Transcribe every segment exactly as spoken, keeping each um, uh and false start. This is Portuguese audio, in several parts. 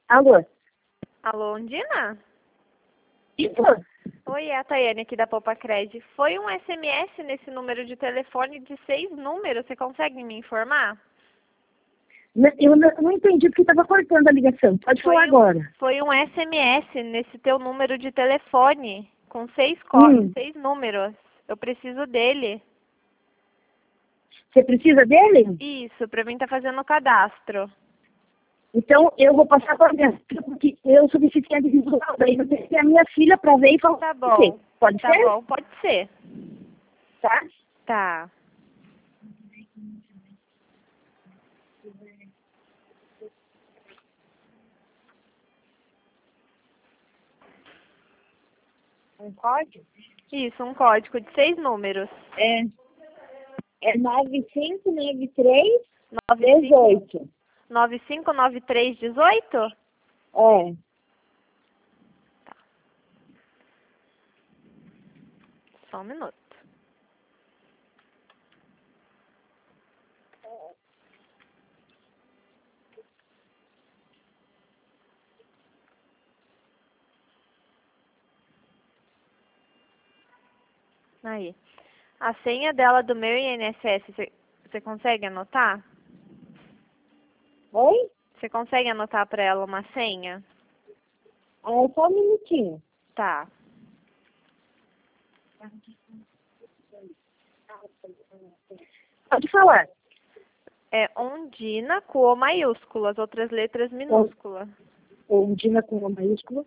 Alô? Alô, Ondina? Isso? Oi, é a Tayane aqui da Popacred. Foi um S M S nesse número de telefone de seis números. Você consegue me informar? Não, eu não, não entendi porque estava cortando a ligação. Pode Foi falar um, agora. foi um S M S nesse teu número de telefone com seis, co Hum. seis números. Eu preciso dele. Você precisa dele? Isso, pra mim tá fazendo o cadastro. Então eu vou passar para minha filha, porque eu sou deficiente visual. Daí eu tenho que ter a minha filha para ver e falar. Tá bom. Pode Tá ser? bom, pode ser. Tá? Tá. Um código? Isso, um código de seis números. É, é nove cinco nove três nove dezoito. cinco nove três dezoito? É. Só um minuto. Aí. A senha dela do meu I N S S, você- você consegue anotar? Oi? Você consegue anotar para ela uma senha? Ah, é só um minutinho. Tá. Pode falar. É Ondina com O maiúsculo, as outras letras minúsculas. Ondina com uma maiúscula.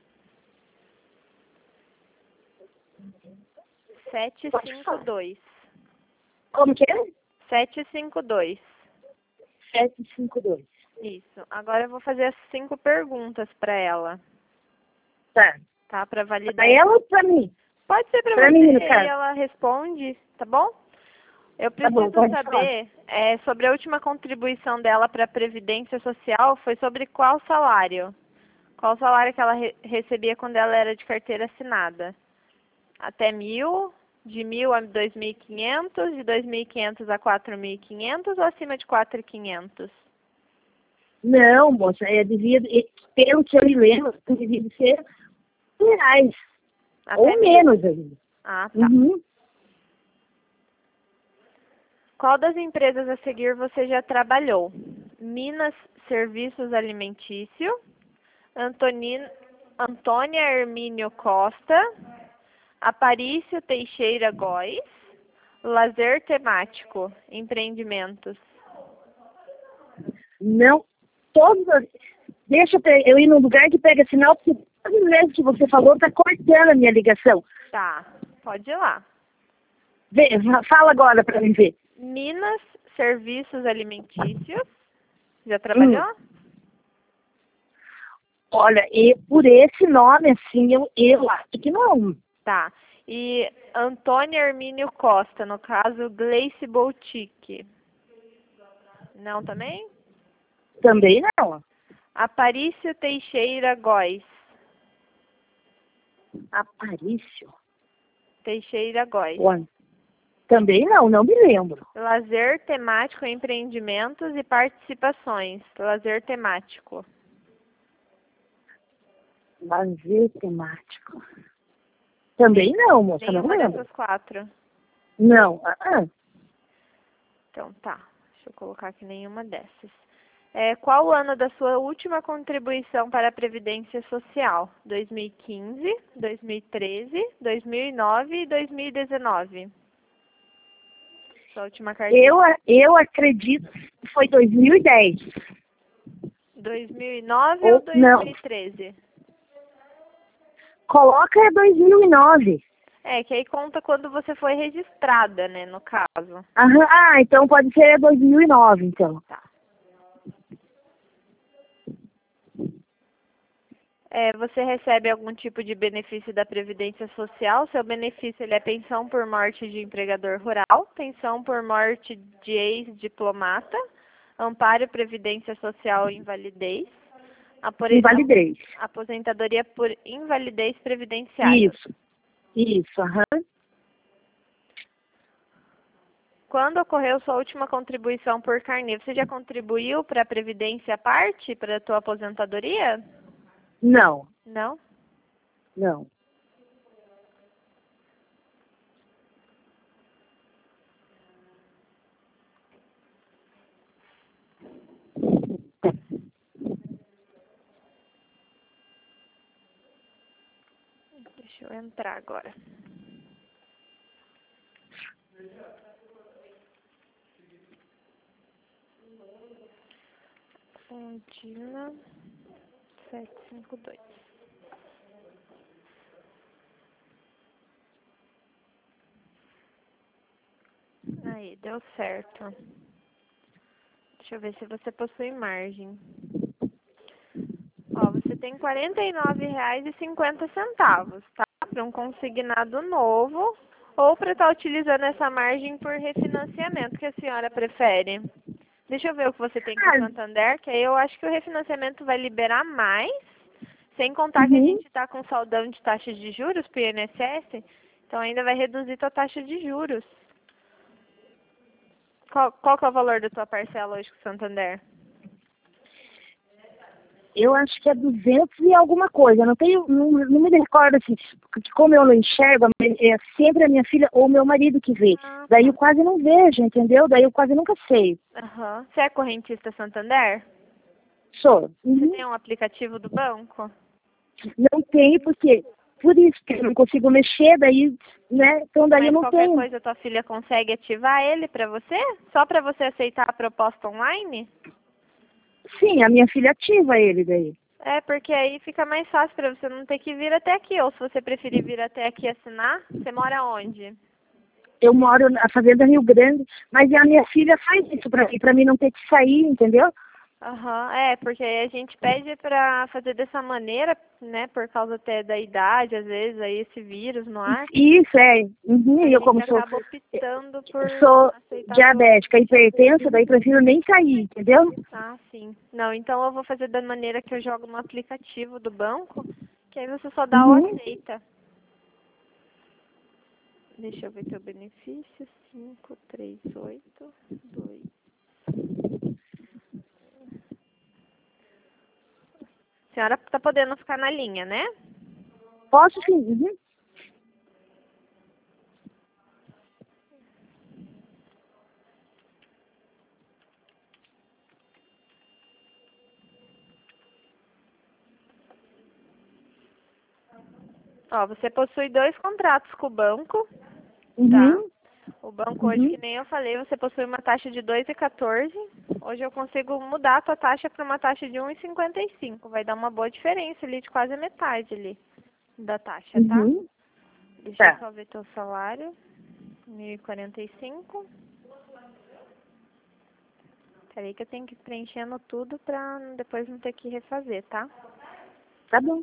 sete cinco dois. Como que é? sete cinco dois. sete cinco dois. Isso. Agora eu vou fazer as cinco perguntas para ela, Tá. tá? Para validar. Pra ela ou pra mim? Pode ser para Pra você mim, no e caso. ela responde, tá bom? Eu Tá bom, preciso pode saber é, sobre a última contribuição dela para a Previdência Social, foi sobre qual salário? Qual salário que ela re recebia quando ela era de carteira assinada? Até mil, de mil a dois mil e quinhentos, de dois mil e quinhentos a quatro mil e quinhentos ou acima de quatro mil e quinhentos? Não, moça, é, devia, é, pelo que eu me lembro, devia ser reais. Até Ou mil. menos ainda. Ah, tá. Uhum. Qual das empresas a seguir você já trabalhou? Minas Serviços Alimentício, Antonin, Antônia Hermínio Costa, Aparício Teixeira Góes, Lazer Temático, Empreendimentos. Não, todos. as- Deixa eu pe- eu ir num lugar que pega sinal, porque todas as vezes que você falou, tá cortando a minha ligação. Tá, pode ir lá. Vê, fala agora pra mim ver. Minas Serviços Alimentícios, já trabalhou? Hum. Olha, e por esse nome, assim, eu, eu acho que não. Tá. E Antônia Hermínio Costa, no caso, Gleice Boutique. Não também? Também não. Aparício Teixeira Góes. Aparício. Teixeira Góes. Ué, também não, não me lembro. Lazer Temático, Empreendimentos e Participações. Lazer Temático. Lazer temático. Também não, moça, não Nenhuma lembro. dessas quatro. Não, ah, ah. Então tá. Deixa eu colocar aqui nenhuma dessas. É, qual o ano da sua última contribuição para a Previdência Social? dois mil e quinze, dois mil e treze, dois mil e nove e dois mil e dezenove. Sua última carteira. Eu, eu acredito que foi dois mil e dez. dois mil e nove Ou ou dois mil e treze? Coloca dois mil e nove. É, que aí conta quando você foi registrada, né, no caso. Aham, ah, então pode ser dois mil e nove, então. Tá. É, você recebe algum tipo de benefício da Previdência Social? Seu benefício ele é pensão por morte de empregador rural, pensão por morte de ex-diplomata, amparo Previdência Social e invalidez, apore- Invalidez. aposentadoria por invalidez previdenciária. Isso, isso, aham. Quando ocorreu sua última contribuição por carnê, você já contribuiu para a Previdência à parte, para a tua aposentadoria? Não, Não? não. Deixa eu entrar agora. Undina sete cinco dois. Aí, deu certo. Deixa eu ver se você possui margem. Ó, você tem quarenta e nove reais e cinquenta centavos, tá? Para um consignado novo ou para estar utilizando essa margem por refinanciamento que a senhora prefere. Deixa eu ver o que você tem com o Ah, Santander, que aí eu acho que o refinanciamento vai liberar mais, sem contar que a uhum. gente está com saldão de taxas de juros para o I N S S, então ainda vai reduzir tua taxa de juros. Qual, qual que é o valor da tua parcela hoje com o Santander? Eu acho que é duzentos e alguma coisa. Não tenho, não, não me recordo assim, porque como eu não enxergo, é sempre a minha filha ou meu marido que vê. Ah, Daí tá. eu quase não vejo, entendeu? Daí eu quase nunca sei. Aham. Você é correntista Santander? Sou. Você Uhum. tem um aplicativo do banco? Não tenho porque por isso que eu não consigo mexer, daí, né? Então daí eu Mas não qualquer tenho. coisa tua filha consegue ativar ele para você? Só para você aceitar a proposta online? Sim, a minha filha ativa ele daí. É, porque aí fica mais fácil para você não ter que vir até aqui. Ou se você preferir vir até aqui assinar, você mora onde? Eu moro na Fazenda Rio Grande, mas a minha filha faz isso pra mim, pra mim não ter que sair, entendeu? Aham, é, porque aí a gente pede pra fazer dessa maneira, né, por causa até da idade, às vezes, aí esse vírus no ar. Isso, é. Uhum. Aí E a eu gente como sou, acaba optando por sou aceitar todos. diabética, hipertensa, daí prefiro nem sair, entendeu? Ah, sim. Não, então eu vou fazer da maneira que eu jogo no aplicativo do banco, que aí você só dá o Uhum. aceita. Deixa eu ver teu benefício. Cinco, três, oito, dois. A senhora tá podendo ficar na linha, né? Posso sim. Uhum. Ó, você possui dois contratos com o banco, tá? Uhum. O banco hoje, que Uhum. nem eu falei, você possui uma taxa de dois e quatorze. Hoje eu consigo mudar a tua taxa para uma taxa de um e cinquenta e cinco. Vai dar uma boa diferença ali, de quase a metade ali da taxa, tá? Uhum. Deixa eu Tá. só ver teu salário. mil e quarenta e cinco. Peraí que eu tenho que ir preenchendo tudo pra depois não ter que refazer, tá? Tá bom.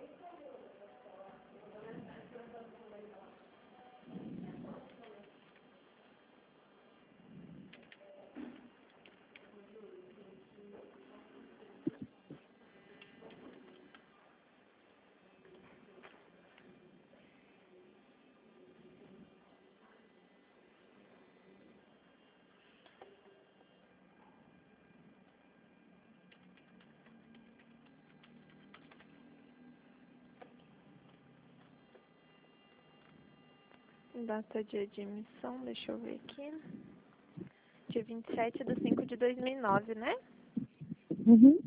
Data de admissão, deixa eu ver aqui. Dia vinte e sete de cinco de dois mil e nove, né? Uhum.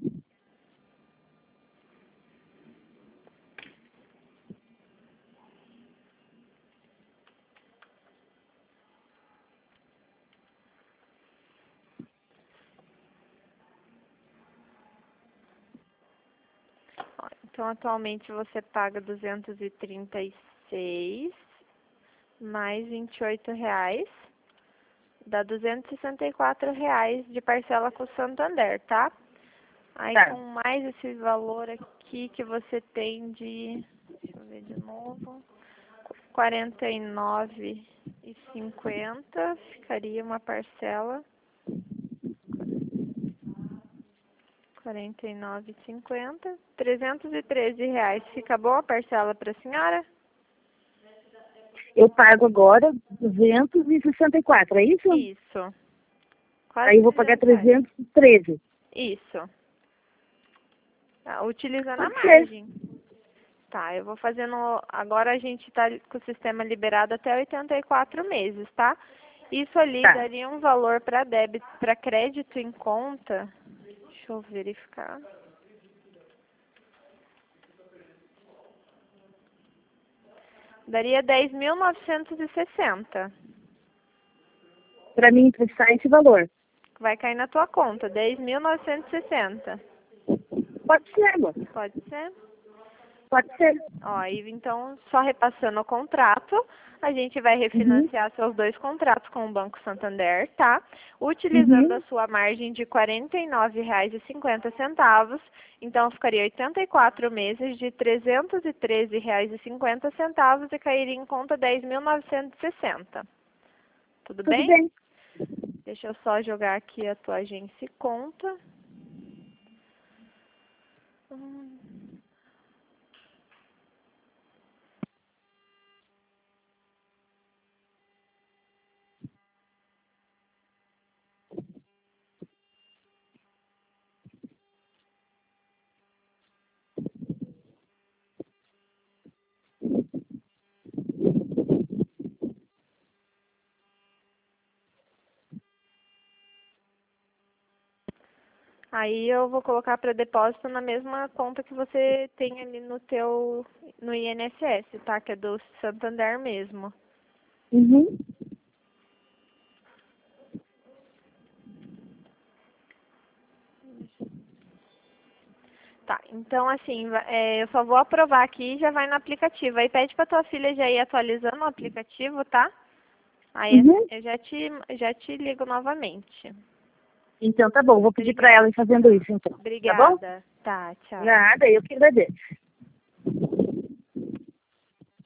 Ó, então, atualmente você paga duzentos e trinta e seis mais vinte e oito reais. Dá duzentos e sessenta e quatro reais de parcela com o Santander, tá? Aí Tá. com mais esse valor aqui que você tem de, deixa eu ver de novo, quarenta e nove e cinquenta, ficaria uma parcela, quarenta e nove e cinquenta, trezentos e treze reais. Fica boa a parcela para a senhora? Eu pago agora duzentos e sessenta e quatro, é isso? Isso. Quase Aí eu vou pagar trezentos e treze. Isso. Tá, utilizando Pode a ser. margem. Tá, eu vou fazendo... Agora a gente tá com o sistema liberado até oitenta e quatro meses, tá? Isso ali Tá. daria um valor para débito, para crédito em conta. Deixa eu verificar. Daria dez mil novecentos e sessenta. Para mim emprestar esse valor. Vai cair na tua conta, dez mil novecentos e sessenta. Pode ser, amor. Pode ser? Pode ser. Ó, e então, só repassando o contrato, a gente vai refinanciar Uhum. seus dois contratos com o Banco Santander, tá? Utilizando Uhum. a sua margem de quarenta e nove reais e cinquenta centavos, então ficaria oitenta e quatro meses de trezentos e treze reais e cinquenta centavos e cairia em conta dez mil novecentos e sessenta. Tudo Tudo bem? bem. Deixa eu só jogar aqui a tua agência e conta. Hum. Aí eu vou colocar para depósito na mesma conta que você tem ali no teu, no I N S S, tá? Que é do Santander mesmo. Uhum. Tá, então assim, va- é, eu só vou aprovar aqui e já vai no aplicativo. Aí pede pra tua filha já ir atualizando o aplicativo, tá? Aí Uhum. eu já te, já te ligo novamente. Então tá bom, vou pedir para Obrigada. ela ir fazendo isso então. Tá bom? Obrigada. Tá, tchau. Nada, eu que agradeço.